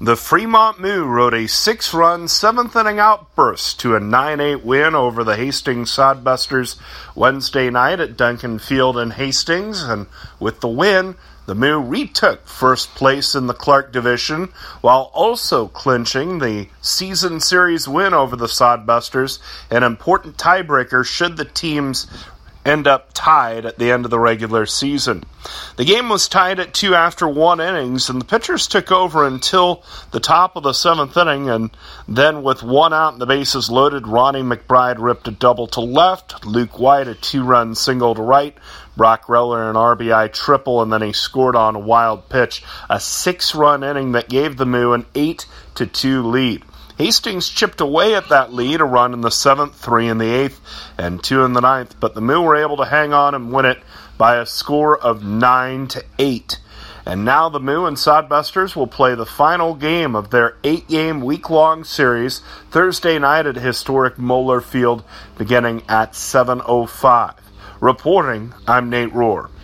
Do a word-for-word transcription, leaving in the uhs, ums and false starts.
The Fremont Moo rode a six-run, seventh-inning outburst to a nine eight win over the Hastings Sodbusters Wednesday night at Duncan Field in Hastings, and with the win, the Moo retook first place in the Clark Division, while also clinching the season series win over the Sodbusters, an important tiebreaker should the teams end up tied at the end of the regular season. The game was tied at two after one innings, and the pitchers took over until the top of the seventh inning, and then with one out and the bases loaded, Ronnie McBride ripped a double to left, Luke White a two-run single to right, Brock Reller an R B I triple, and then he scored on a wild pitch, a six-run inning that gave the Moo an eight to two lead. Hastings chipped away at that lead, a run in the seventh, three in the eighth, and two in the ninth, but the Moo were able to hang on and win it by a score of nine to eight. And now the Moo and Sodbusters will play the final game of their eight-game week-long series Thursday night at historic Moeller Field beginning at seven oh five. Reporting, I'm Nate Rohr.